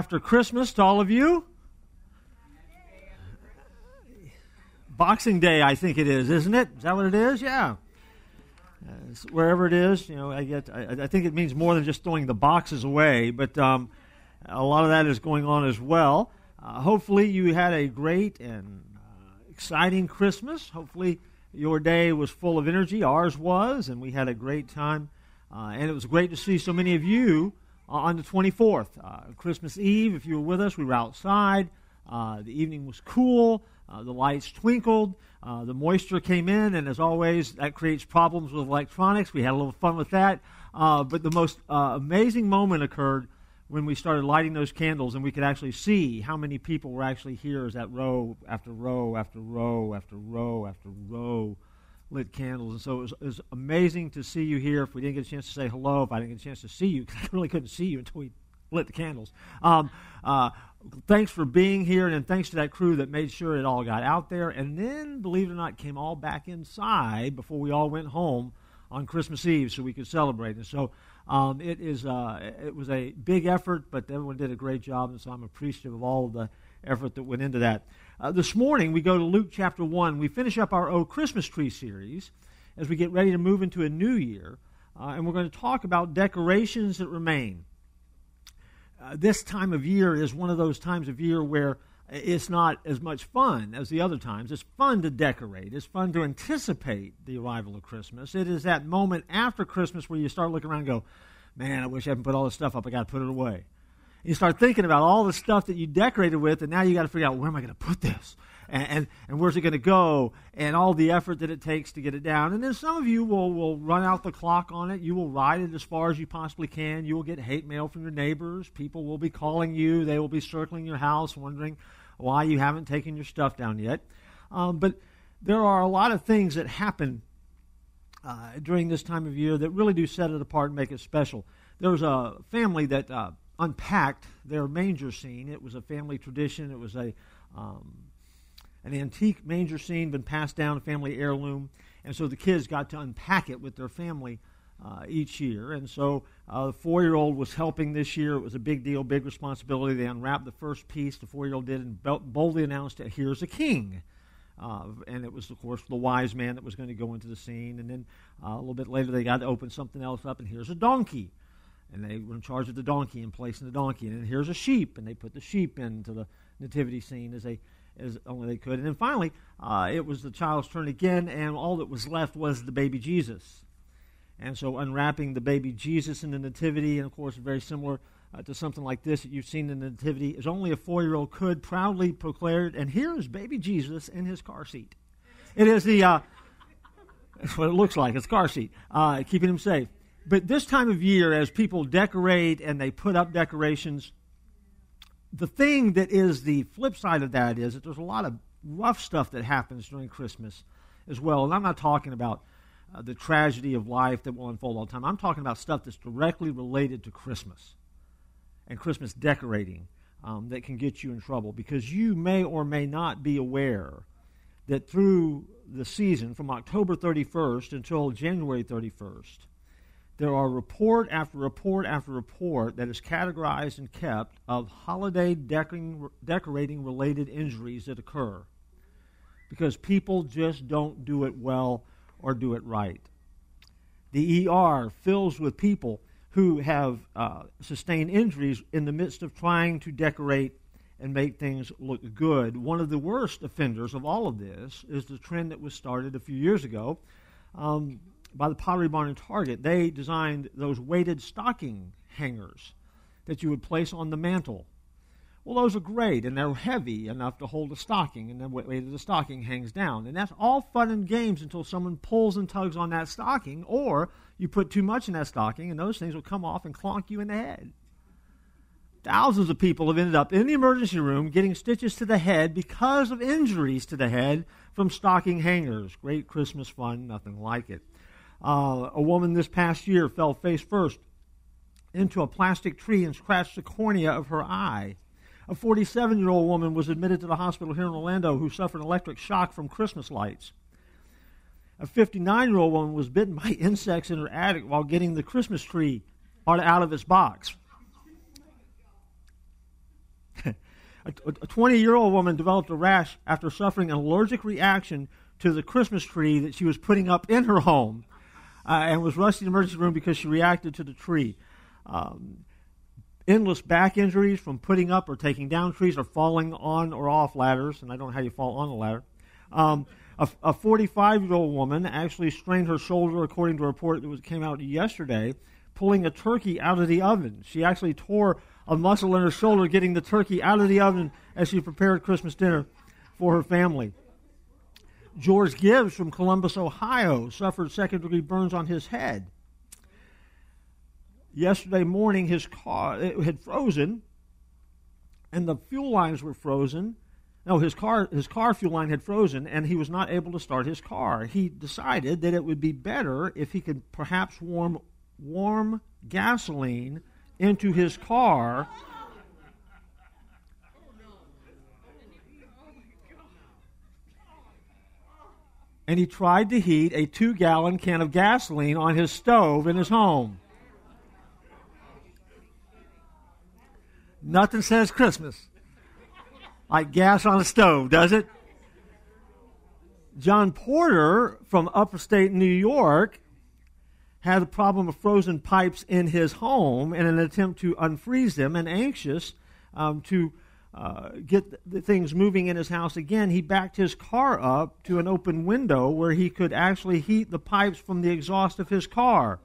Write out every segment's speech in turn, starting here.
After Christmas to all of you. Boxing Day, I think it is, isn't it? Is that what it is? Yeah. Wherever it is, I think it means more than just throwing the boxes away, but a lot of that is going on as well. Hopefully you had a great and exciting Christmas. Hopefully your day was full of energy. Ours was, and we had a great time. And it was great to see so many of you on the 24th. Christmas Eve, if you were with us, we were outside. The evening was cool. The lights twinkled. The moisture came in, and as always, that creates problems with electronics. We had a little fun with that. But the most amazing moment occurred when we started lighting those candles, and we could actually see how many people were actually here as that row after row after row after row after row lit candles. And so it was amazing to see you here. If we didn't get a chance to say hello, if I didn't get a chance to see you, because I really couldn't see you until we lit the candles. Thanks for being here, and thanks to that crew that made sure it all got out there, and then, believe it or not, came all back inside before we all went home on Christmas Eve so we could celebrate. And so it was a big effort, but everyone did a great job, and so I'm appreciative of all of the effort that went into that. This morning, we go to Luke chapter 1. We finish up our Christmas Tree series as we get ready to move into a new year, and we're going to talk about decorations that remain. This time of year is one of those times of year where it's not as much fun as the other times. It's fun to decorate. It's fun to anticipate the arrival of Christmas. It is that moment after Christmas where you start looking around and go, man, I wish I hadn't put all this stuff up. I got to put it away. And you start thinking about all the stuff that you decorated with, and now you got to figure out, where am I going to put this? And where's it going to go, and all the effort that it takes to get it down. And then some of you will run out the clock on it. You will ride it as far as you possibly can. You will get hate mail from your neighbors. People will be calling you. They will be circling your house wondering why you haven't taken your stuff down yet. But there are a lot of things that happen during this time of year that really do set it apart and make it special. There was a family that unpacked their manger scene. It was a family tradition. It was an antique manger scene, been passed down, a family heirloom, and so the kids got to unpack it with their family each year. And so the 4-year-old was helping this year. It was a big deal, big responsibility. They unwrapped the first piece, the 4-year-old did, and boldly announced, here's a king. And it was, of course, the wise man that was going to go into the scene. And then a little bit later, they got to open something else up, and here's a donkey. And they were in charge of the donkey and placing the donkey. And then here's a sheep, and they put the sheep into the nativity scene as only they could. And then finally, it was the child's turn again, and all that was left was the baby Jesus. And so unwrapping the baby Jesus in the nativity, and of course very similar to something like this that you've seen in the nativity, as only a 4-year-old could, proudly proclaimed, and here is baby Jesus in his car seat. It is that's what it looks like, it's car seat, keeping him safe. But this time of year, as people decorate and they put up decorations, the thing that is the flip side of that is that there's a lot of rough stuff that happens during Christmas as well. And I'm not talking about the tragedy of life that will unfold all the time. I'm talking about stuff that's directly related to Christmas and Christmas decorating that can get you in trouble, because you may or may not be aware that through the season from October 31st until January 31st, there are report after report after report that is categorized and kept of holiday decorating-related injuries that occur because people just don't do it well or do it right. The ER fills with people who have sustained injuries in the midst of trying to decorate and make things look good. One of the worst offenders of all of this is the trend that was started a few years ago by the Pottery Barn and Target. They designed those weighted stocking hangers that you would place on the mantle. Well, those are great, and they're heavy enough to hold a stocking, and the weight of the stocking hangs down. And that's all fun and games until someone pulls and tugs on that stocking, or you put too much in that stocking, and those things will come off and clonk you in the head. Thousands of people have ended up in the emergency room getting stitches to the head because of injuries to the head from stocking hangers. Great Christmas fun, nothing like it. A woman this past year fell face first into a plastic tree and scratched the cornea of her eye. A 47-year-old woman was admitted to the hospital here in Orlando who suffered electric shock from Christmas lights. A 59-year-old woman was bitten by insects in her attic while getting the Christmas tree out of its box. A 20-year-old woman developed a rash after suffering an allergic reaction to the Christmas tree that she was putting up in her home and was rushed to the emergency room because she reacted to the tree. Endless back injuries from putting up or taking down trees or falling on or off ladders, and I don't know how you fall on a ladder. A 45-year-old woman actually strained her shoulder, according to a report that came out yesterday, pulling a turkey out of the oven. She actually tore a muscle in her shoulder getting the turkey out of the oven as she prepared Christmas dinner for her family. George Gibbs from Columbus, Ohio, suffered second-degree burns on his head. Yesterday morning, his car had frozen, and the fuel lines were frozen. No, his car fuel line had frozen, and he was not able to start his car. He decided that it would be better if he could perhaps warm gasoline into his car. And he tried to heat a 2-gallon can of gasoline on his stove in his home. Nothing says Christmas like gas on a stove, does it? John Porter from upstate New York had a problem of frozen pipes in his home in an attempt to unfreeze them, and anxious to get the things moving in his house again, he backed his car up to an open window where he could actually heat the pipes from the exhaust of his car.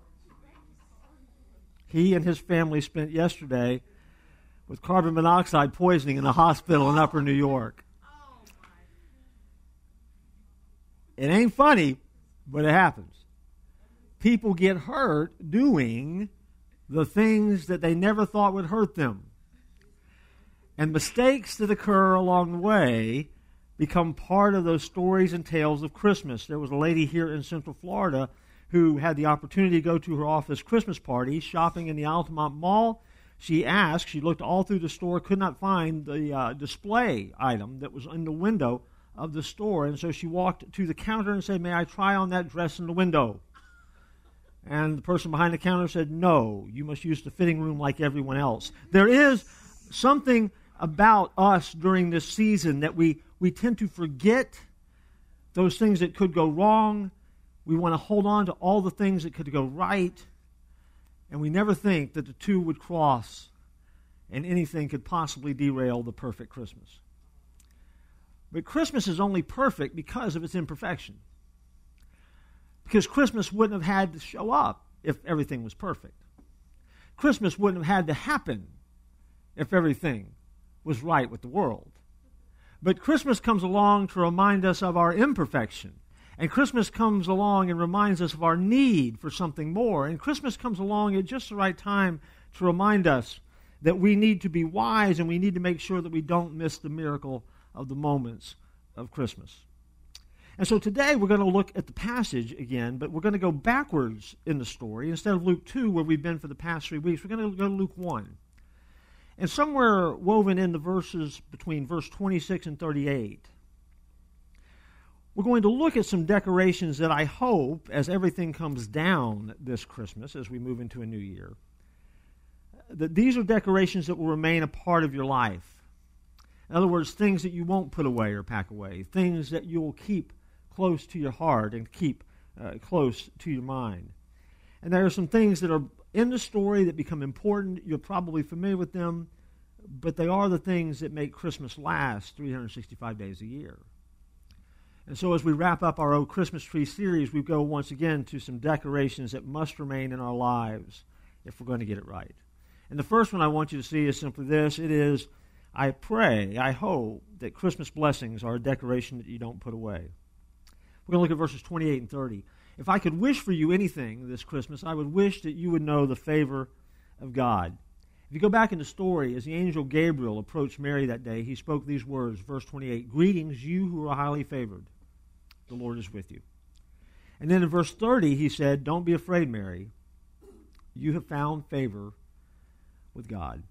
He and his family spent yesterday with carbon monoxide poisoning in a hospital in Upper New York. It ain't funny, but it happens. People get hurt doing the things that they never thought would hurt them. And mistakes that occur along the way become part of those stories and tales of Christmas. There was a lady here in Central Florida who had the opportunity to go to her office Christmas party, shopping in the Altamont Mall. She looked all through the store, could not find the display item that was in the window of the store. And so she walked to the counter and said, "May I try on that dress in the window?" And the person behind the counter said, "No, you must use the fitting room like everyone else." There is something about us during this season that we tend to forget those things that could go wrong. We want to hold on to all the things that could go right. And we never think that the two would cross and anything could possibly derail the perfect Christmas. But Christmas is only perfect because of its imperfection. Because Christmas wouldn't have had to show up if everything was perfect. Christmas wouldn't have had to happen if everything was right with the world. But Christmas comes along to remind us of our imperfection. And Christmas comes along and reminds us of our need for something more. And Christmas comes along at just the right time to remind us that we need to be wise and we need to make sure that we don't miss the miracle of the moments of Christmas. And so today we're going to look at the passage again, but we're going to go backwards in the story. Instead of Luke 2, where we've been for the past 3 weeks, we're going to go to Luke 1. And somewhere woven in the verses between verse 26 and 38, we're going to look at some decorations that I hope, as everything comes down this Christmas, as we move into a new year, that these are decorations that will remain a part of your life. In other words, things that you won't put away or pack away, things that you will keep close to your heart and keep close to your mind. And there are some things that are in the story that become important. You're probably familiar with them, but they are the things that make Christmas last 365 days a year. And so as we wrap up our old Christmas tree series, we go once again to some decorations that must remain in our lives if we're going to get it right. And the first one I want you to see is simply this. It is, I pray, I hope that Christmas blessings are a decoration that you don't put away. We're going to look at verses 28 and 30. If I could wish for you anything this Christmas, I would wish that you would know the favor of God. If you go back in the story, as the angel Gabriel approached Mary that day, he spoke these words, verse 28, "Greetings, you who are highly favored. The Lord is with you." And then in verse 30, he said, "Don't be afraid, Mary. You have found favor with God."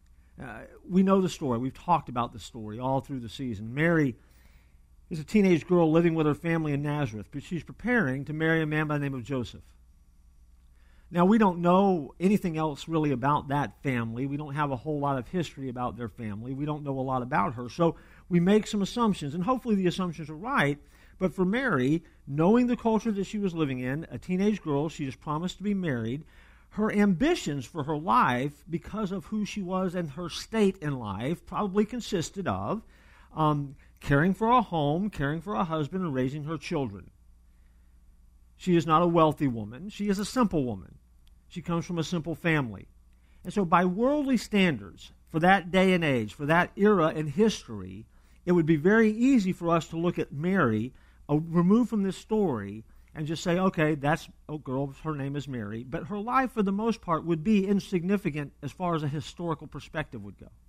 We know the story. We've talked about the story all through the season. Mary is a teenage girl living with her family in Nazareth, but she's preparing to marry a man by the name of Joseph. Now, we don't know anything else really about that family. We don't have a whole lot of history about their family. We don't know a lot about her. So we make some assumptions, and hopefully the assumptions are right. But for Mary, knowing the culture that she was living in, a teenage girl, she just promised to be married, her ambitions for her life, because of who she was and her state in life, probably consisted of caring for a home, caring for a husband, and raising her children. She is not a wealthy woman. She is a simple woman. She comes from a simple family. And so by worldly standards, for that day and age, for that era in history, it would be very easy for us to look at Mary, removed from this story, and just say, okay, that's a girl, her name is Mary. But her life, for the most part, would be insignificant as far as a historical perspective would go.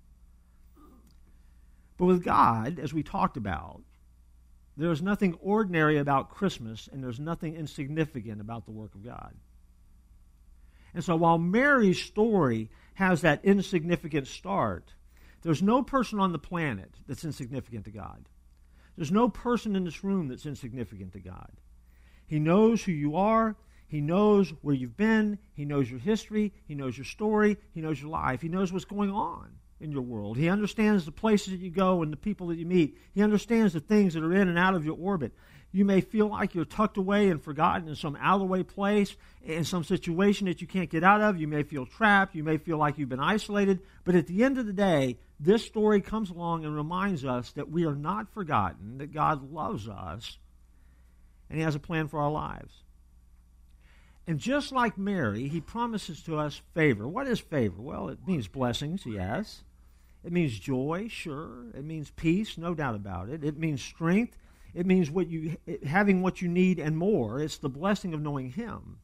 But with God, as we talked about, there is nothing ordinary about Christmas, and there's nothing insignificant about the work of God. And so while Mary's story has that insignificant start, there's no person on the planet that's insignificant to God. There's no person in this room that's insignificant to God. He knows who you are. He knows where you've been. He knows your history. He knows your story. He knows your life. He knows what's going on in your world. He understands the places that you go and the people that you meet. He understands the things that are in and out of your orbit. You may feel like you're tucked away and forgotten in some out-of-the-way place, in some situation that you can't get out of. You may feel trapped. You may feel like you've been isolated. But at the end of the day, this story comes along and reminds us that we are not forgotten, that God loves us, and He has a plan for our lives. And just like Mary, He promises to us favor. What is favor? Well, it means blessings, yes. It means joy, sure. It means peace, no doubt about it. It means strength. It means having what you need and more. It's the blessing of knowing Him.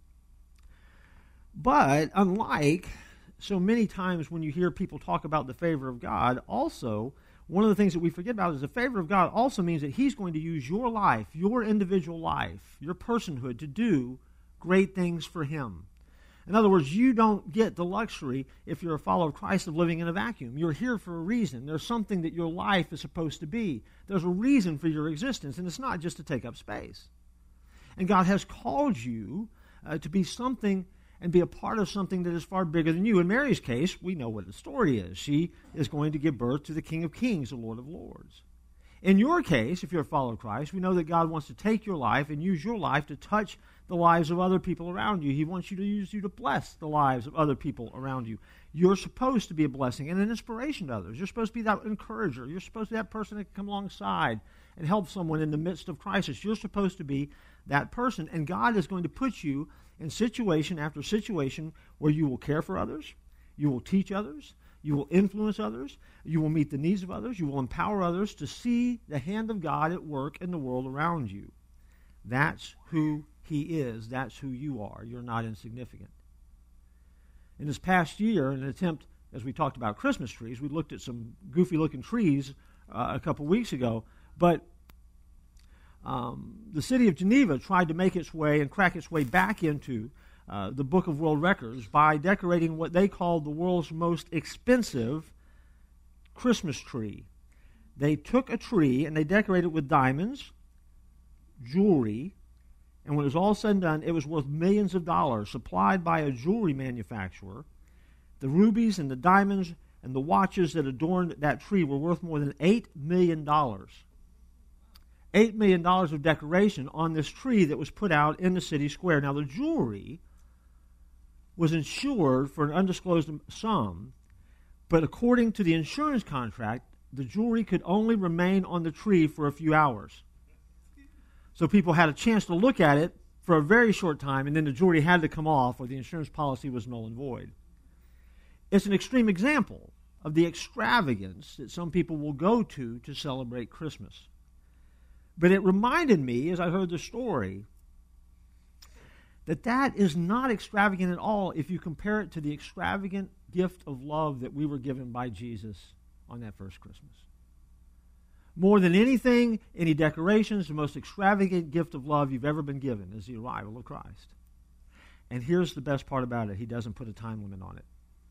But unlike so many times when you hear people talk about the favor of God, also, one of the things that we forget about is the favor of God also means that He's going to use your life, your individual life, your personhood to do great things for Him. In other words, you don't get the luxury, if you're a follower of Christ, of living in a vacuum. You're here for a reason. There's something that your life is supposed to be. There's a reason for your existence, and it's not just to take up space. And God has called you to be something and be a part of something that is far bigger than you. In Mary's case, we know what the story is. She is going to give birth to the King of Kings, the Lord of Lords. In your case, if you're a follower of Christ, we know that God wants to take your life and use your life to touch the lives of other people around you. He wants you to use you to bless the lives of other people around you. You're supposed to be a blessing and an inspiration to others. You're supposed to be that encourager. You're supposed to be that person that can come alongside and help someone in the midst of crisis. You're supposed to be that person. And God is going to put you in situation after situation where you will care for others, you will teach others, you will influence others, you will meet the needs of others, you will empower others to see the hand of God at work in the world around you. That's who He is. That's who you are. You're not insignificant. In this past year, in an attempt, as we talked about Christmas trees, we looked at some goofy-looking trees a couple weeks ago, but the city of Geneva tried to make its way and crack its way back into the Book of World Records by decorating what they called the world's most expensive Christmas tree. They took a tree and they decorated it with diamonds, jewelry, and when it was all said and done, it was worth millions of dollars, supplied by a jewelry manufacturer. The rubies and the diamonds and the watches that adorned that tree were worth more than $8 million. $8 million of decoration on this tree that was put out in the city square. Now, the jewelry was insured for an undisclosed sum, but according to the insurance contract, the jewelry could only remain on the tree for a few hours. So people had a chance to look at it for a very short time, and then the jewelry had to come off or the insurance policy was null and void. It's an extreme example of the extravagance that some people will go to celebrate Christmas. But it reminded me, as I heard the story, that is not extravagant at all if you compare it to the extravagant gift of love that we were given by Jesus on that first Christmas. More than anything, any decorations, the most extravagant gift of love you've ever been given is the arrival of Christ. And here's the best part about it. He doesn't put a time limit on it.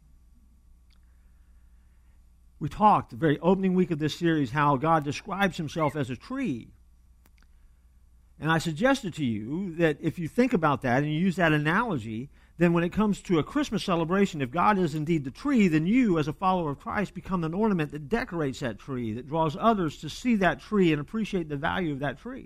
We talked the very opening week of this series how God describes Himself as a tree. And I suggested to you that if you think about that and you use that analogy, then when it comes to a Christmas celebration, if God is indeed the tree, then you, as a follower of Christ, become an ornament that decorates that tree, that draws others to see that tree and appreciate the value of that tree.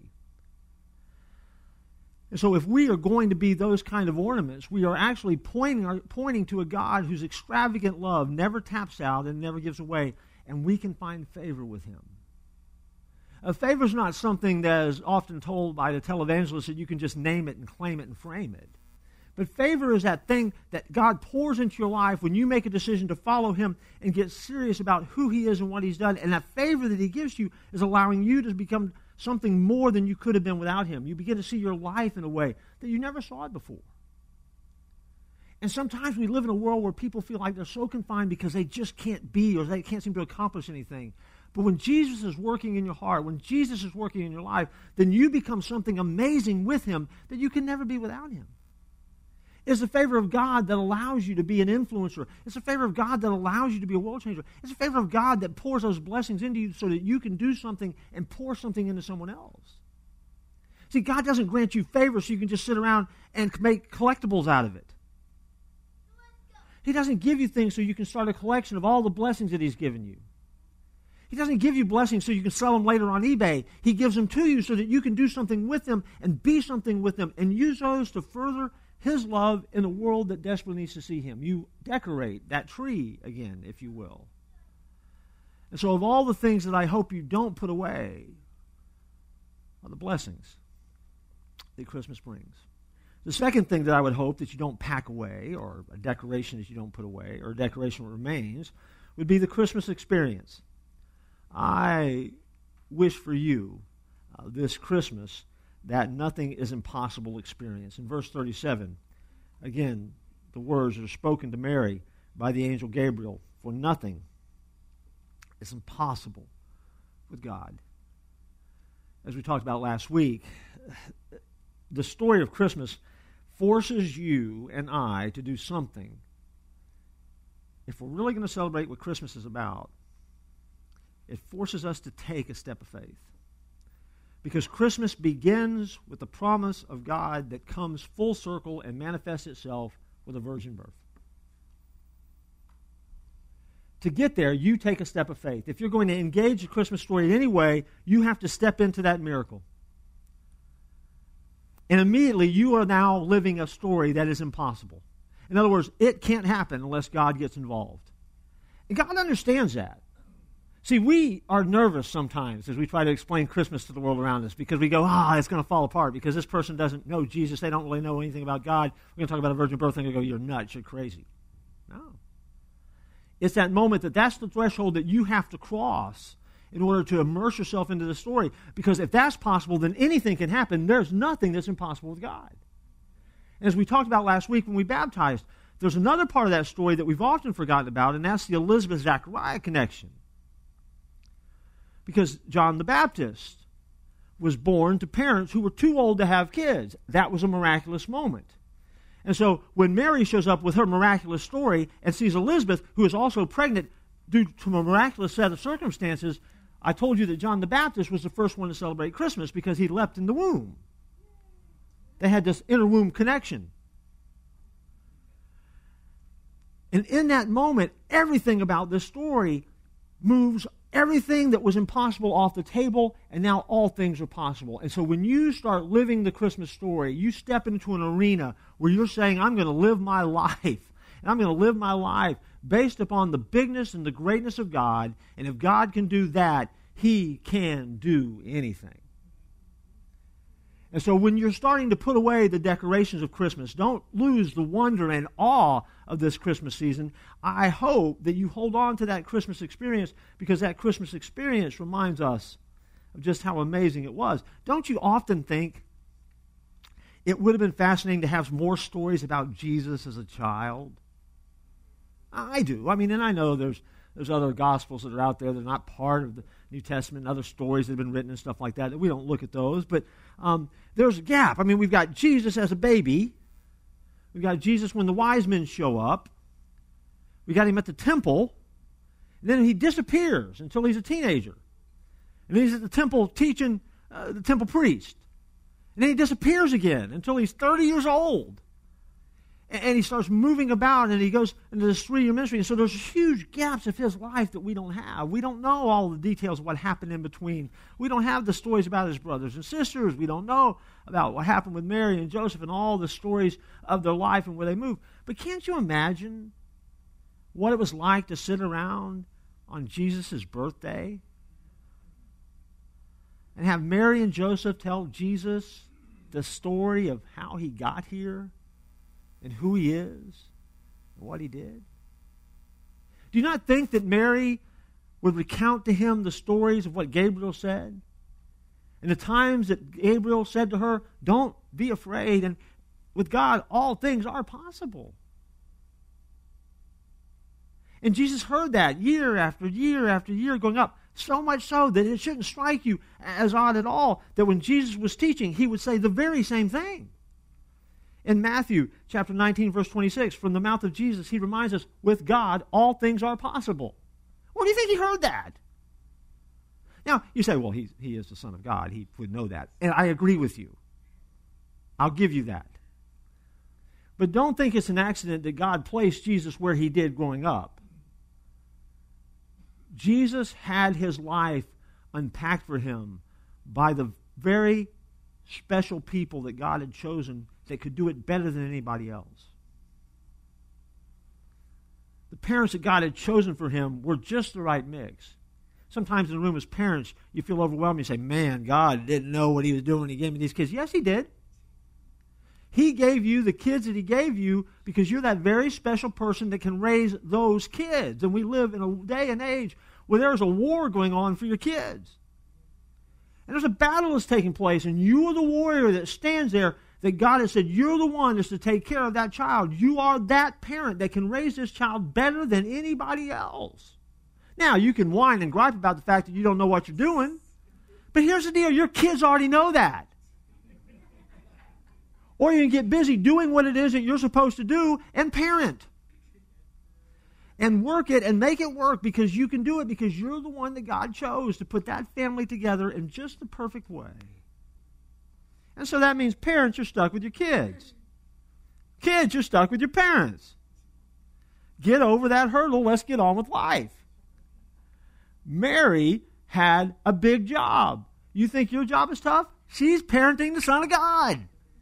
And so if we are going to be those kind of ornaments, we are actually pointing to a God whose extravagant love never taps out and never gives away, and we can find favor with him. Favor is not something that is often told by the televangelists that you can just name it and claim it and frame it. But favor is that thing that God pours into your life when you make a decision to follow him and get serious about who he is and what he's done. And that favor that he gives you is allowing you to become something more than you could have been without him. You begin to see your life in a way that you never saw it before. And sometimes we live in a world where people feel like they're so confined because they just can't be, or they can't seem to accomplish anything. But when Jesus is working in your heart, when Jesus is working in your life, then you become something amazing with him that you can never be without him. It's the favor of God that allows you to be an influencer. It's the favor of God that allows you to be a world changer. It's the favor of God that pours those blessings into you so that you can do something and pour something into someone else. See, God doesn't grant you favor so you can just sit around and make collectibles out of it. He doesn't give you things so you can start a collection of all the blessings that he's given you. He doesn't give you blessings so you can sell them later on eBay. He gives them to you so that you can do something with them and be something with them and use those to further his love in a world that desperately needs to see him. You decorate that tree again, if you will. And so of all the things that I hope you don't put away are the blessings that Christmas brings. The second thing that I would hope that you don't pack away, or a decoration that you don't put away, or a decoration that remains, would be the Christmas experience. I wish for you this Christmas that nothing is impossible experience. In verse 37, again, the words are spoken to Mary by the angel Gabriel, for nothing is impossible with God. As we talked about last week, the story of Christmas forces you and I to do something. If we're really going to celebrate what Christmas is about, it forces us to take a step of faith. Because Christmas begins with the promise of God that comes full circle and manifests itself with a virgin birth. To get there, you take a step of faith. If you're going to engage the Christmas story in any way, you have to step into that miracle. And immediately you are now living a story that is impossible. In other words, it can't happen unless God gets involved. And God understands that. See, we are nervous sometimes as we try to explain Christmas to the world around us because we go, it's going to fall apart because this person doesn't know Jesus. They don't really know anything about God. We're going to talk about a virgin birth and they go, you're nuts, you're crazy. No. It's that moment that's the threshold that you have to cross in order to immerse yourself into the story. Because if that's possible, then anything can happen. There's nothing that's impossible with God. And as we talked about last week when we baptized, there's another part of that story that we've often forgotten about, and that's the Elizabeth-Zachariah connection. Because John the Baptist was born to parents who were too old to have kids. That was a miraculous moment. And so when Mary shows up with her miraculous story and sees Elizabeth, who is also pregnant due to a miraculous set of circumstances, I told you that John the Baptist was the first one to celebrate Christmas because he leapt in the womb. They had this inter-womb connection. And in that moment, everything about this story moves everything that was impossible off the table, and now all things are possible. And so when you start living the Christmas story, you step into an arena where you're saying, I'm going to live my life, and I'm going to live my life based upon the bigness and the greatness of God, and if God can do that, He can do anything. And so when you're starting to put away the decorations of Christmas, don't lose the wonder and awe of this Christmas season. I hope that you hold on to that Christmas experience because that Christmas experience reminds us of just how amazing it was. Don't you often think it would have been fascinating to have more stories about Jesus as a child? I do. I mean, and I know there's other Gospels that are out there that are not part of the New Testament and other stories that have been written and stuff like that we don't look at those. But there's a gap. I mean, we've got Jesus as a baby. We've got Jesus when the wise men show up. We got him at the temple. And then he disappears until he's a teenager. And he's at the temple teaching the temple priest. And then he disappears again until he's 30 years old. And he starts moving about, and he goes into this 3-year ministry. And so there's huge gaps of his life that we don't have. We don't know all the details of what happened in between. We don't have the stories about his brothers and sisters. We don't know about what happened with Mary and Joseph and all the stories of their life and where they moved. But can't you imagine what it was like to sit around on Jesus' birthday and have Mary and Joseph tell Jesus the story of how he got here and who he is and what he did? Do you not think that Mary would recount to him the stories of what Gabriel said? And the times that Gabriel said to her, don't be afraid. And with God, all things are possible. And Jesus heard that year after year after year going up. So much so that it shouldn't strike you as odd at all that when Jesus was teaching, he would say the very same thing. In Matthew chapter 19, verse 26, from the mouth of Jesus, he reminds us, with God, all things are possible. Where do you think he heard that? Now, you say, well, he is the Son of God. He would know that. And I agree with you. I'll give you that. But don't think it's an accident that God placed Jesus where he did growing up. Jesus had his life unpacked for him by the very special people that God had chosen that could do it better than anybody else. The parents that God had chosen for him were just the right mix. Sometimes in the room as parents, you feel overwhelmed. You say, man, God didn't know what he was doing when he gave me these kids. Yes, he did. He gave you the kids that he gave you because you're that very special person that can raise those kids. And we live in a day and age where there's a war going on for your kids. And there's a battle that's taking place, and you are the warrior that stands there that God has said, you're the one that's to take care of that child. You are that parent that can raise this child better than anybody else. Now, you can whine and gripe about the fact that you don't know what you're doing, but here's the deal. Your kids already know that. Or you can get busy doing what it is that you're supposed to do and parent. And work it and make it work because you can do it because you're the one that God chose to put that family together in just the perfect way. And so that means parents, you're stuck with your kids. Kids, you're stuck with your parents. Get over that hurdle. Let's get on with life. Mary had a big job. You think your job is tough? She's parenting the Son of God.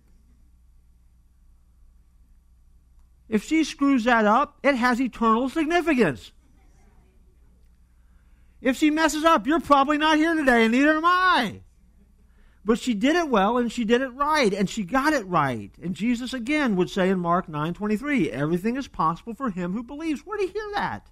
If she screws that up, it has eternal significance. If she messes up, you're probably not here today, and neither am I. But she did it well, and she did it right, and she got it right. And Jesus again would say in Mark 9:23, everything is possible for him who believes. Where did he hear that?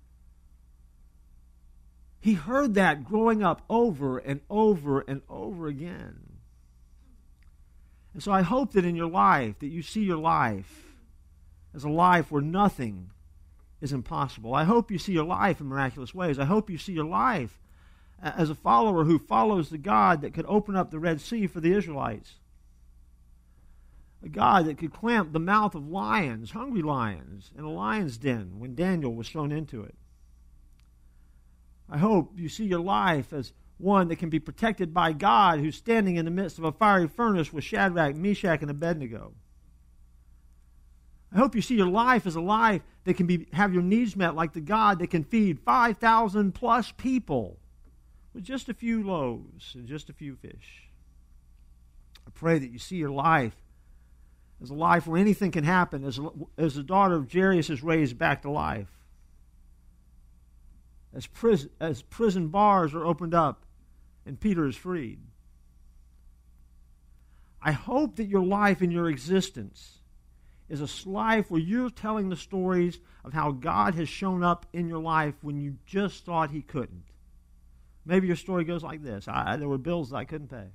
He heard that growing up over and over and over again. And so I hope that in your life, that you see your life as a life where nothing is impossible. I hope you see your life in miraculous ways. I hope you see your life as a follower who follows the God that could open up the Red Sea for the Israelites. A God that could clamp the mouth of lions, hungry lions, in a lion's den when Daniel was thrown into it. I hope you see your life as one that can be protected by God who's standing in the midst of a fiery furnace with Shadrach, Meshach, and Abednego. I hope you see your life as a life that can have your needs met like the God that can feed 5,000 plus people with just a few loaves and just a few fish. I pray that you see your life as a life where anything can happen, as the daughter of Jairus is raised back to life, as prison bars are opened up and Peter is freed. I hope that your life and your existence is a life where you're telling the stories of how God has shown up in your life when you just thought he couldn't. Maybe your story goes like this. There were bills that I couldn't pay.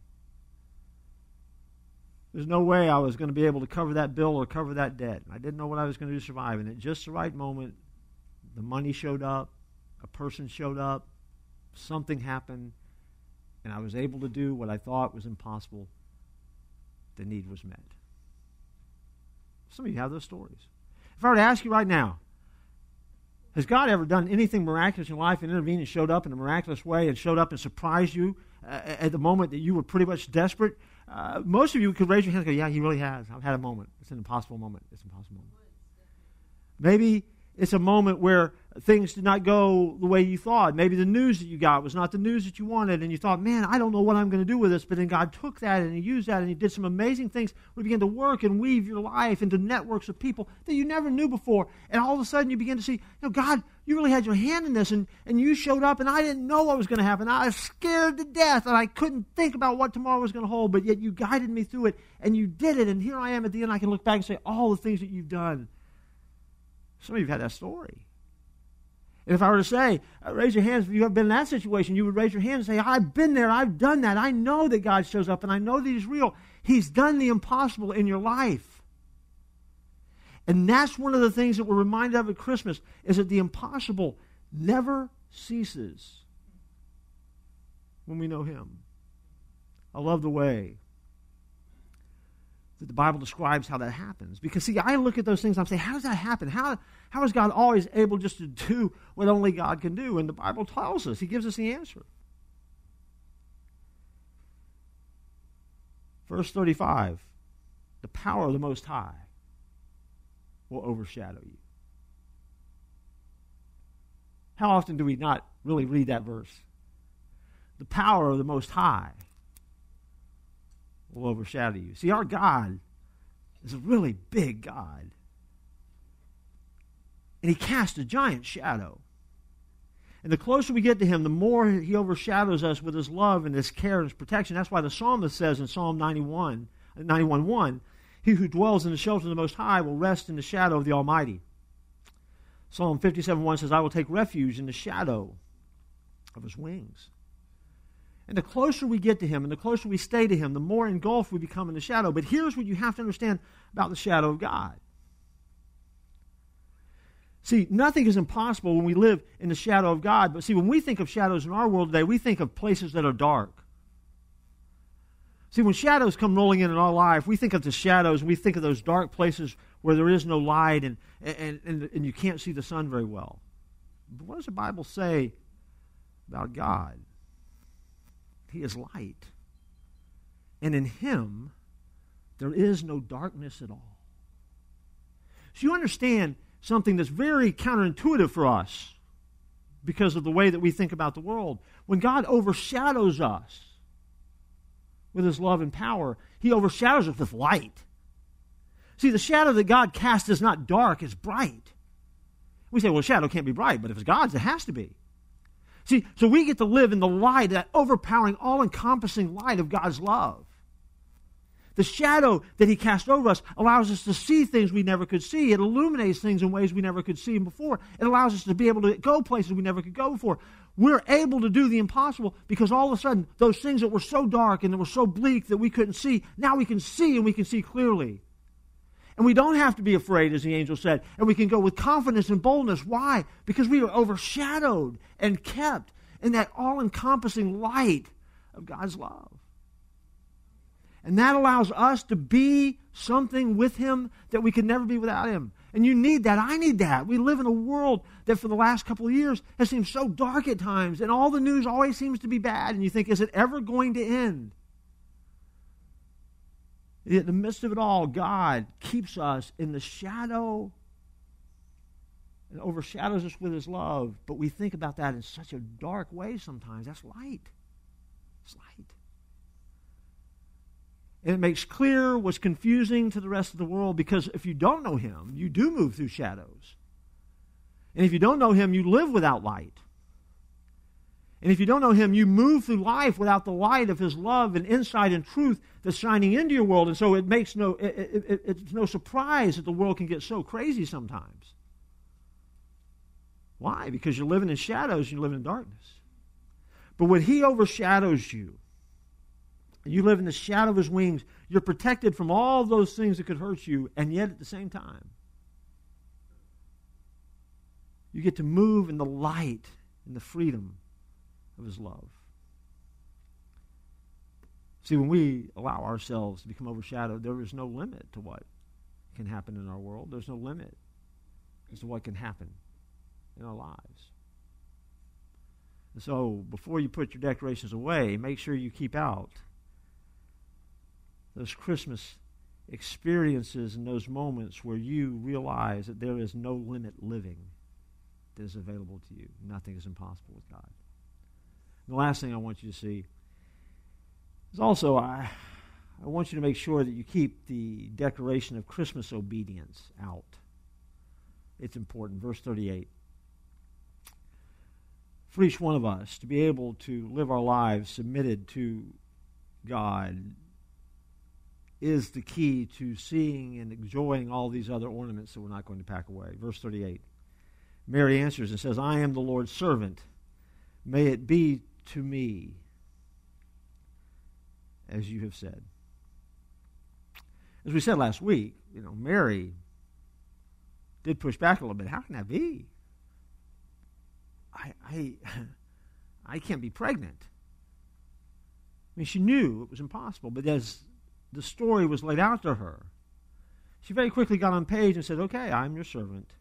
There's no way I was going to be able to cover that bill or cover that debt. I didn't know what I was going to do to survive. And at just the right moment, the money showed up, a person showed up, something happened, and I was able to do what I thought was impossible. The need was met. Some of you have those stories. If I were to ask you right now, has God ever done anything miraculous in your life and intervened and showed up in a miraculous way and showed up and surprised you at the moment that you were pretty much desperate? Most of you could raise your hand and go, yeah, he really has. I've had a moment. It's an impossible moment. It's an impossible moment. Maybe it's a moment where things did not go the way you thought. Maybe the news that you got was not the news that you wanted, and you thought, man, I don't know what I'm going to do with this. But then God took that and He used that and He did some amazing things. We began to work and weave your life into networks of people that you never knew before. And all of a sudden you begin to see, God, you really had your hand in this, and you showed up, and I didn't know what was going to happen. I was scared to death, and I couldn't think about what tomorrow was going to hold, but yet you guided me through it, and you did it, and here I am at the end. I can look back and say all the things that you've done. Some of you have had that story. And if I were to say, raise your hands if you have been in that situation, you would raise your hand and say, I've been there, I've done that. I know that God shows up, and I know that He's real. He's done the impossible in your life. And that's one of the things that we're reminded of at Christmas, is that the impossible never ceases when we know Him. I love the way that the Bible describes how that happens. Because, see, I look at those things and I'm saying, how does that happen? How is God always able just to do what only God can do? And the Bible tells us. He gives us the answer. Verse 35, the power of the Most High will overshadow you. How often do we not really read that verse? The power of the Most High will overshadow you. See, our God is a really big God. And He casts a giant shadow. And the closer we get to Him, the more He overshadows us with His love and His care and His protection. That's why the psalmist says in Psalm 91:1, he who dwells in the shelter of the Most High will rest in the shadow of the Almighty. Psalm 57:1 says, I will take refuge in the shadow of His wings. And the closer we get to Him and the closer we stay to Him, the more engulfed we become in the shadow. But here's what you have to understand about the shadow of God. See, nothing is impossible when we live in the shadow of God. But see, when we think of shadows in our world today, we think of places that are dark. See, when shadows come rolling in our life, we think of the shadows, and we think of those dark places where there is no light and you can't see the sun very well. But what does the Bible say about God? He is light. And in Him, there is no darkness at all. So you understand something that's very counterintuitive for us because of the way that we think about the world. When God overshadows us with His love and power, He overshadows us with light. See, the shadow that God casts is not dark, it's bright. We say, well, a shadow can't be bright, but if it's God's, it has to be. See, so we get to live in the light, that overpowering, all-encompassing light of God's love. The shadow that He cast over us allows us to see things we never could see. It illuminates things in ways we never could see before. It allows us to be able to go places we never could go before. We're able to do the impossible because all of a sudden, those things that were so dark and that were so bleak that we couldn't see, now we can see, and we can see clearly. And we don't have to be afraid, as the angel said, and we can go with confidence and boldness. Why? Because we are overshadowed and kept in that all-encompassing light of God's love. And that allows us to be something with Him that we could never be without Him. And you need that. I need that. We live in a world that for the last couple of years has seemed so dark at times, and all the news always seems to be bad, and you think, is it ever going to end? In the midst of it all, God keeps us in the shadow and overshadows us with His love. But we think about that in such a dark way sometimes. That's light. It's light. And it makes clear what's confusing to the rest of the world, because if you don't know Him, you do move through shadows. And if you don't know Him, you live without light. And if you don't know Him, you move through life without the light of His love and insight and truth that's shining into your world. And so it makes it's no surprise that the world can get so crazy sometimes. Why? Because you're living in shadows and you're living in darkness. But when He overshadows you, and you live in the shadow of His wings, you're protected from all those things that could hurt you, and yet at the same time, you get to move in the light and the freedom of His love. See, when we allow ourselves to become overshadowed, there is no limit to what can happen in our world. There's no limit as to what can happen in our lives. And so, before you put your decorations away, make sure you keep out those Christmas experiences and those moments where you realize that there is no limit living that is available to you. Nothing is impossible with God. And the last thing I want you to see is also I want you to make sure that you keep the declaration of Christmas obedience out. It's important. Verse 38. For each one of us to be able to live our lives submitted to God is the key to seeing and enjoying all these other ornaments that we're not going to pack away. Verse 38. Mary answers and says, I am the Lord's servant. May it be to me as you have said. As we said last week, Mary did push back a little bit. How can that be? I can't be pregnant. I mean, she knew it was impossible, but as the story was laid out to her, she very quickly got on page and said, okay, I'm your servant.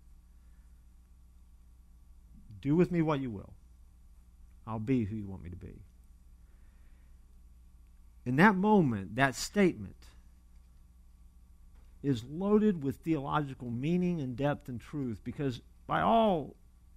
Do with me what you will. I'll be who you want me to be. In that moment, that statement is loaded with theological meaning and depth and truth, because by all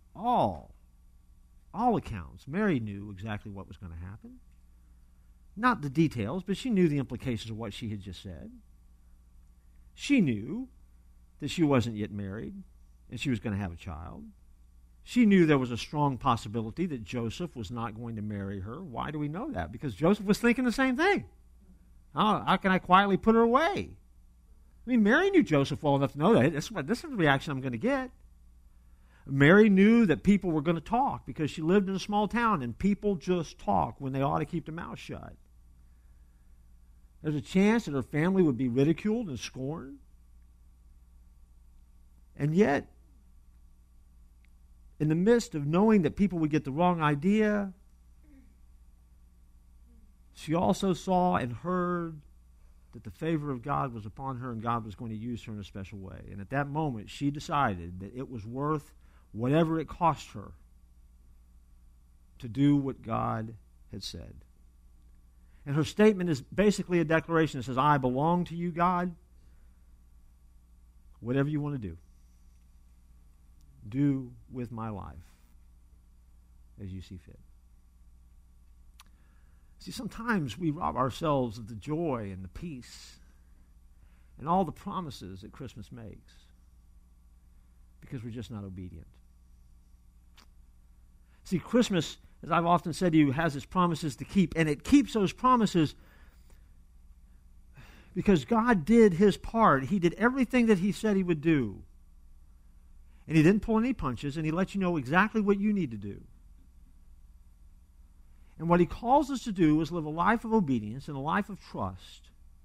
accounts, Mary knew exactly what was going to happen. Not the details, but she knew the implications of what she had just said. She knew that she wasn't yet married and she was going to have a child. She knew there was a strong possibility that Joseph was not going to marry her. Why do we know that? Because Joseph was thinking the same thing. How can I quietly put her away? I mean, Mary knew Joseph well enough to know that. This is the reaction I'm going to get. Mary knew that people were going to talk because she lived in a small town and people just talk when they ought to keep their mouth shut. There's a chance that her family would be ridiculed and scorned. And yet, in the midst of knowing that people would get the wrong idea, she also saw and heard that the favor of God was upon her and God was going to use her in a special way. And at that moment, she decided that it was worth whatever it cost her to do what God had said. And her statement is basically a declaration that says, I belong to you, God. Whatever you want to do with my life as you see fit. See, sometimes we rob ourselves of the joy and the peace and all the promises that Christmas makes because we're just not obedient. See, Christmas, as I've often said to you, has its promises to keep, and it keeps those promises because God did his part. He did everything that he said he would do. And he didn't pull any punches, and he let you know exactly what you need to do. And what he calls us to do is live a life of obedience and a life of trust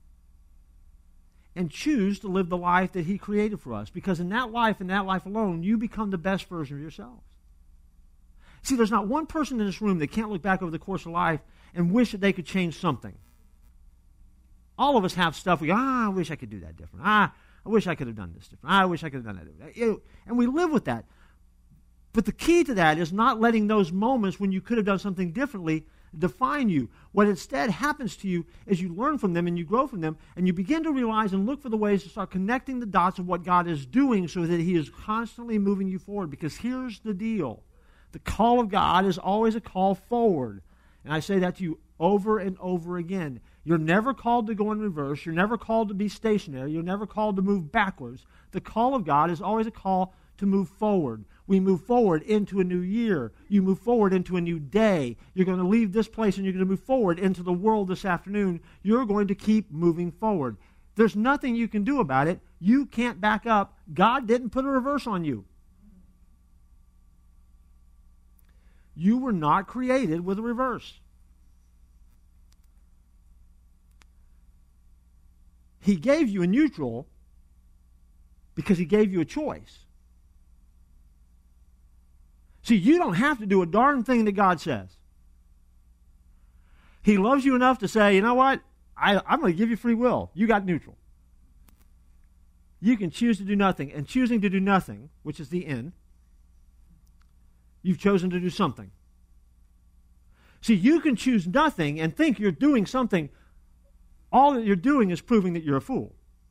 and choose to live the life that he created for us, because in that life and that life alone, you become the best version of yourselves. See, there's not one person in this room that can't look back over the course of life and wish that they could change something. All of us have stuff we go, I wish I could do that different. I wish I could have done this different. I wish I could have done that different. And we live with that. But the key to that is not letting those moments when you could have done something differently define you. What instead happens to you is you learn from them and you grow from them, and you begin to realize and look for the ways to start connecting the dots of what God is doing so that he is constantly moving you forward. Because here's the deal. The call of God is always a call forward. And I say that to you over and over again. You're never called to go in reverse. You're never called to be stationary. You're never called to move backwards. The call of God is always a call to move forward. We move forward into a new year. You move forward into a new day. You're going to leave this place and you're going to move forward into the world this afternoon. You're going to keep moving forward. There's nothing you can do about it. You can't back up. God didn't put a reverse on you. You were not created with a reverse. He gave you a neutral because he gave you a choice. See, you don't have to do a darn thing that God says. He loves you enough to say, you know what? I'm going to give you free will. You got neutral. You can choose to do nothing. And choosing to do nothing, which is the end, you've chosen to do something. See, you can choose nothing and think you're doing something all that you're doing is proving that you're a fool.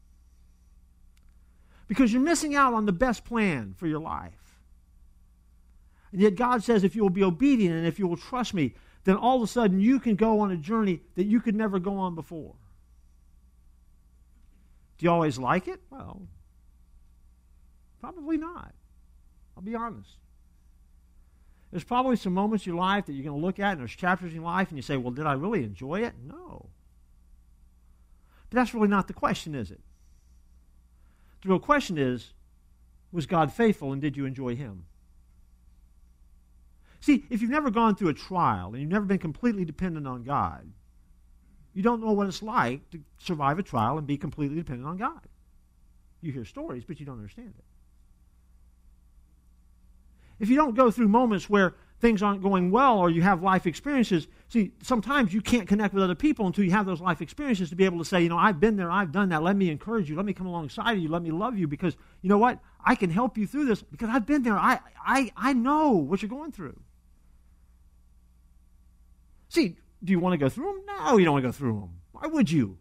Because you're missing out on the best plan for your life. And yet God says if you will be obedient and if you will trust me, then all of a sudden you can go on a journey that you could never go on before. Do you always like it? Well, probably not. I'll be honest. There's probably some moments in your life that you're going to look at, and there's chapters in your life, and you say, well, did I really enjoy it? No. But that's really not the question, is it? The real question is, was God faithful, and did you enjoy Him? See, if you've never gone through a trial, and you've never been completely dependent on God, you don't know what it's like to survive a trial and be completely dependent on God. You hear stories, but you don't understand it. If you don't go through moments where things aren't going well or you have life experiences, see, sometimes you can't connect with other people until you have those life experiences to be able to say, I've been there, I've done that, let me encourage you, let me come alongside of you, let me love you, because you know what? I can help you through this because I've been there. I know what you're going through. See, do you want to go through them? No, you don't want to go through them. Why would you?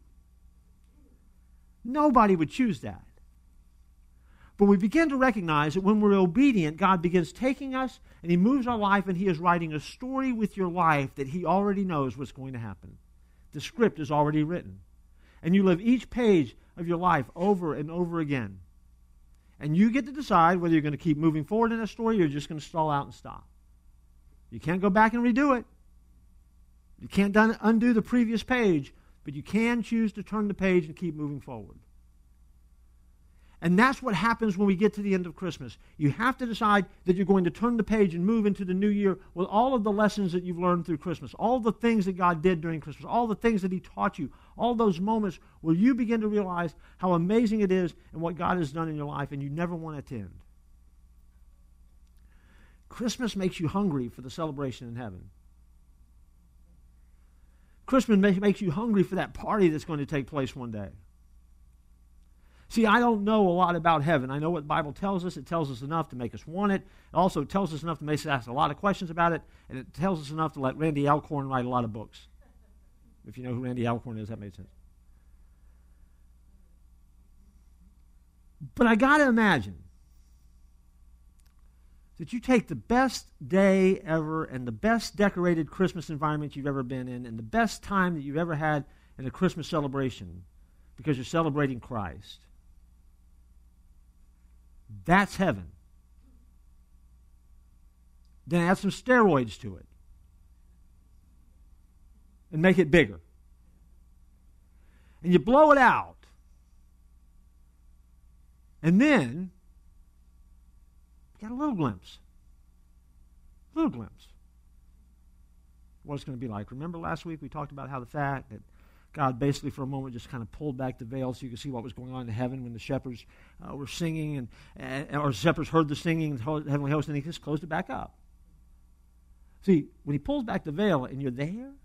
Nobody would choose that. But we begin to recognize that when we're obedient, God begins taking us and He moves our life, and He is writing a story with your life that He already knows what's going to happen. The script is already written. And you live each page of your life over and over again. And you get to decide whether you're going to keep moving forward in that story or you're just going to stall out and stop. You can't go back and redo it. You can't undo the previous page, but you can choose to turn the page and keep moving forward. And that's what happens when we get to the end of Christmas. You have to decide that you're going to turn the page and move into the new year with all of the lessons that you've learned through Christmas, all the things that God did during Christmas, all the things that He taught you, all those moments where you begin to realize how amazing it is and what God has done in your life, and you never want it to end. Christmas makes you hungry for the celebration in heaven. Christmas makes you hungry for that party that's going to take place one day. See, I don't know a lot about heaven. I know what the Bible tells us. It tells us enough to make us want it. It also tells us enough to make us ask a lot of questions about it. And it tells us enough to let Randy Alcorn write a lot of books. If you know who Randy Alcorn is, that made sense. But I got to imagine that you take the best day ever and the best decorated Christmas environment you've ever been in and the best time that you've ever had in a Christmas celebration because you're celebrating Christ. That's heaven. Then add some steroids to it and make it bigger. And you blow it out. And then you got a little glimpse. A little glimpse. What it's going to be like. Remember last week we talked about how the fact that God basically for a moment just kind of pulled back the veil so you could see what was going on in heaven when the shepherds were singing, or shepherds heard the singing and the heavenly host, and He just closed it back up. See, when He pulls back the veil and you're there,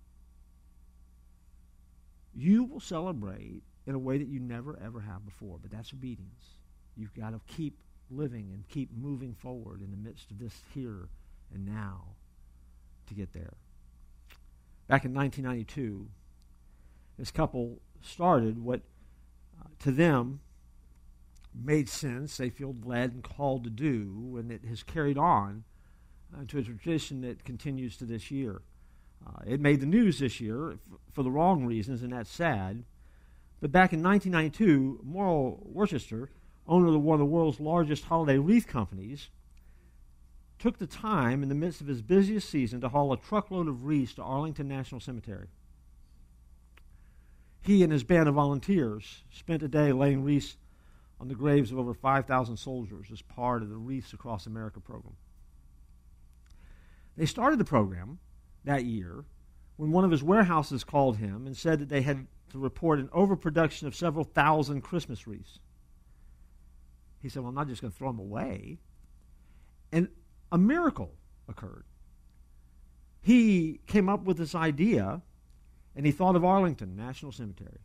you will celebrate in a way that you never ever have before. But that's obedience. You've got to keep living and keep moving forward in the midst of this here and now to get there. Back in 1992, this couple started what to them made sense, they feel led and called to do, and it has carried on to a tradition that continues to this year. It made the news this year for the wrong reasons, and that's sad. But back in 1992, Morrow Worcester, owner of one of the world's largest holiday wreath companies, took the time in the midst of his busiest season to haul a truckload of wreaths to Arlington National Cemetery. He and his band of volunteers spent a day laying wreaths on the graves of over 5,000 soldiers as part of the Wreaths Across America program. They started the program that year when one of his warehouses called him and said that they had to report an overproduction of several thousand Christmas wreaths. He said, well, I'm not just going to throw them away. And a miracle occurred. He came up with this idea, and he thought of Arlington National Cemetery.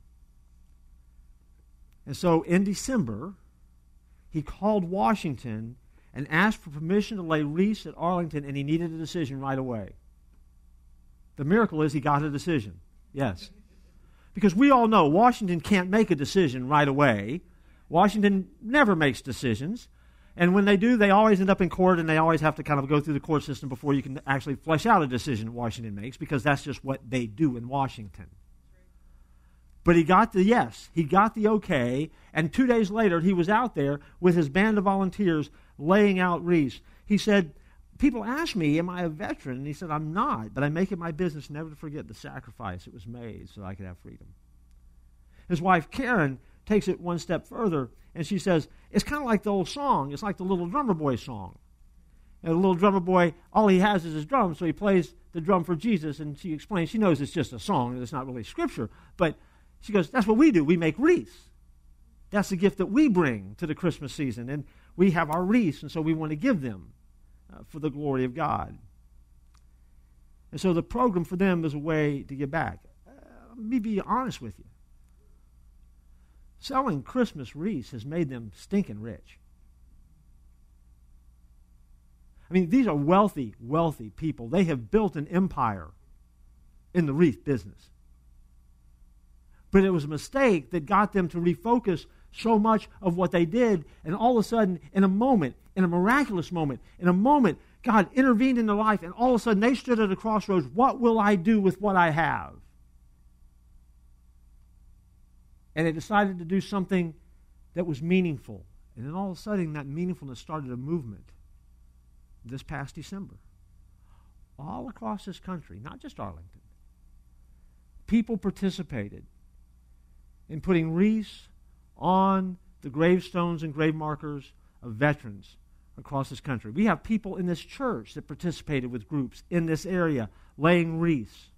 And so in December, he called Washington and asked for permission to lay wreaths at Arlington, and he needed a decision right away. The miracle is he got a decision. Yes. Because we all know Washington can't make a decision right away. Washington never makes decisions. And when they do, they always end up in court, and they always have to kind of go through the court system before you can actually flesh out a decision Washington makes, because that's just what they do in Washington. But he got the yes, he got the okay, and 2 days later he was out there with his band of volunteers laying out wreaths. He said, people ask me, am I a veteran? And he said, I'm not, but I make it my business never to forget the sacrifice that was made so I could have freedom. His wife, Karen, takes it one step further, and she says, it's kind of like the old song. It's like the Little Drummer Boy song. And the little drummer boy, all he has is his drum, so he plays the drum for Jesus, and she explains, she knows it's just a song, and it's not really scripture, but she goes, that's what we do. We make wreaths. That's the gift that we bring to the Christmas season, and we have our wreaths, and so we want to give them for the glory of God. And so the program for them is a way to give back. Let me be honest with you. Selling Christmas wreaths has made them stinking rich. I mean, these are wealthy, wealthy people. They have built an empire in the wreath business. But it was a mistake that got them to refocus so much of what they did, and all of a sudden, in a moment, in a miraculous moment, in a moment, God intervened in their life, and all of a sudden they stood at a crossroads. What will I do with what I have? And they decided to do something that was meaningful. And then all of a sudden, that meaningfulness started a movement this past December. All across this country, not just Arlington. People participated in putting wreaths on the gravestones and grave markers of veterans across this country. We have people in this church that participated with groups in this area laying wreaths.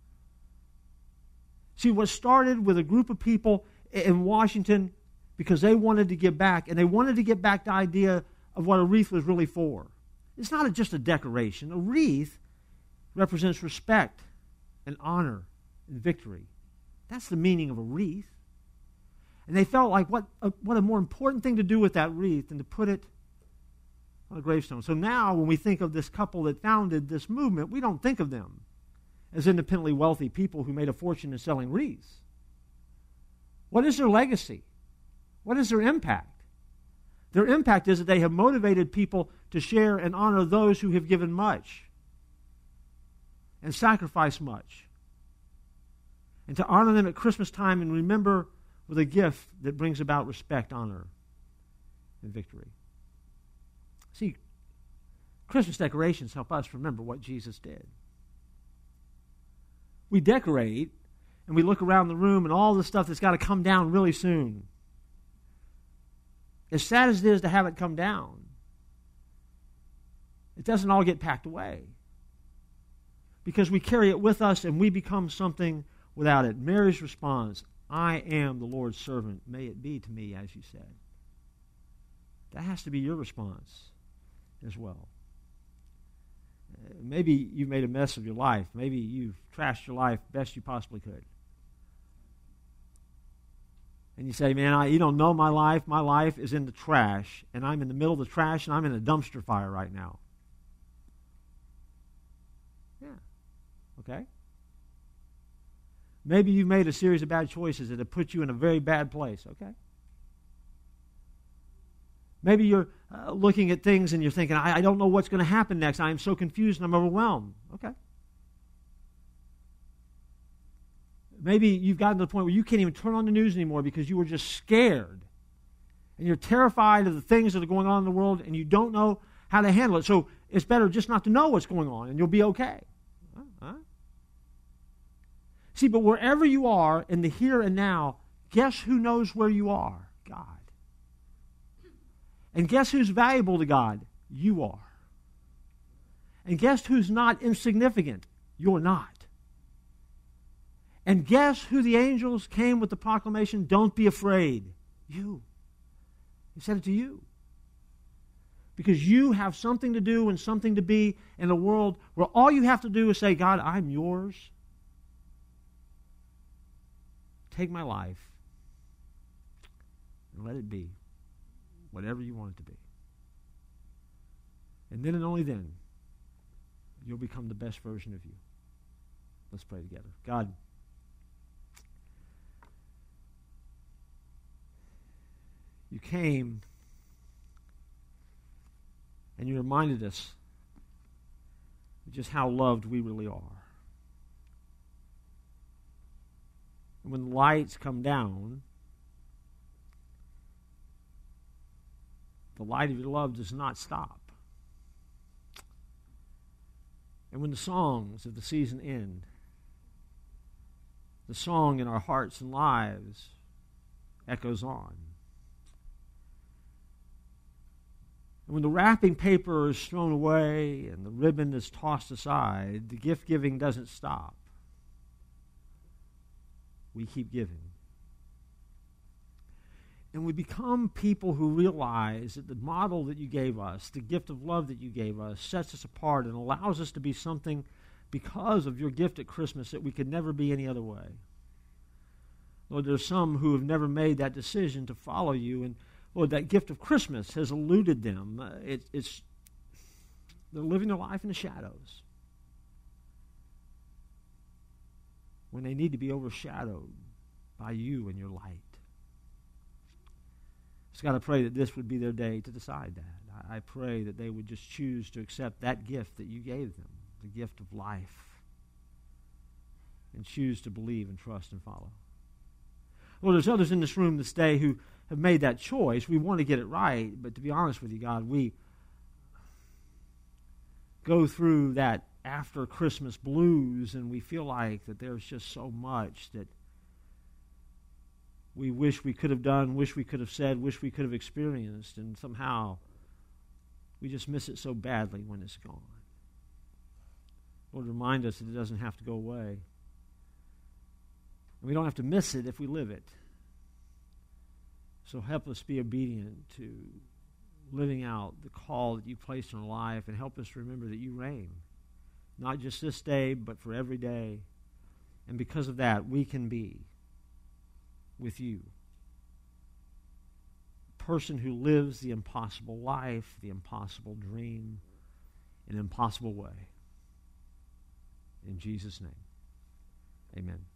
See, what started with a group of people in Washington because they wanted to give back, and they wanted to get back the idea of what a wreath was really for. It's not just a decoration. A wreath represents respect and honor and victory. That's the meaning of a wreath. And they felt like what a more important thing to do with that wreath than to put it on a gravestone. So now when we think of this couple that founded this movement, we don't think of them as independently wealthy people who made a fortune in selling wreaths. What is their legacy? What is their impact? Their impact is that they have motivated people to share and honor those who have given much and sacrificed much, and to honor them at Christmas time and remember with a gift that brings about respect, honor, and victory. See, Christmas decorations help us remember what Jesus did. We decorate, and we look around the room and all the stuff that's got to come down really soon. As sad as it is to have it come down, it doesn't all get packed away. Because we carry it with us and we become something without it. Mary's response, I am the Lord's servant. May it be to me as you said. That has to be your response as well. Maybe you've made a mess of your life. Maybe you've trashed your life best you possibly could. And you say, man, you don't know my life. My life is in the trash, and I'm in the middle of the trash, and I'm in a dumpster fire right now. Yeah. Okay? Maybe you've made a series of bad choices that have put you in a very bad place. Okay? Maybe you're looking at things and you're thinking, I don't know what's going to happen next. I am so confused and I'm overwhelmed. Okay. Maybe you've gotten to the point where you can't even turn on the news anymore because you were just scared. And you're terrified of the things that are going on in the world and you don't know how to handle it. So it's better just not to know what's going on and you'll be okay. Huh? See, but wherever you are in the here and now, guess who knows where you are? God. And guess who's valuable to God? You are. And guess who's not insignificant? You're not. And guess who the angels came with the proclamation, don't be afraid? You. He said it to you. Because you have something to do and something to be in a world where all you have to do is say, God, I'm yours. Take my life and let it be whatever you want it to be. And then and only then, you'll become the best version of you. Let's pray together. God, You came and you reminded us just how loved we really are. And when the lights come down, the light of your love does not stop. And when the songs of the season end, the song in our hearts and lives echoes on. And when the wrapping paper is thrown away and the ribbon is tossed aside, the gift giving doesn't stop. We keep giving. And we become people who realize that the model that you gave us, the gift of love that you gave us, sets us apart and allows us to be something because of your gift at Christmas that we could never be any other way. Lord, there's some who have never made that decision to follow you, and Lord, that gift of Christmas has eluded them. They're living their life in the shadows when they need to be overshadowed by you and your light. Just got to pray that this would be their day to decide that. I pray that they would just choose to accept that gift that you gave them, the gift of life, and choose to believe and trust and follow. Lord, there's others in this room this day who have made that choice. We want to get it right, but to be honest with you, God, we go through that after Christmas blues, and we feel like that there's just so much that we wish we could have done, wish we could have said, wish we could have experienced, and somehow we just miss it so badly when it's gone. Lord, remind us that it doesn't have to go away. And we don't have to miss it if we live it. So help us be obedient to living out the call that you placed in our life, and help us remember that you reign, not just this day, but for every day. And because of that, we can be with you. A person who lives the impossible life, the impossible dream, in an impossible way. In Jesus' name, amen.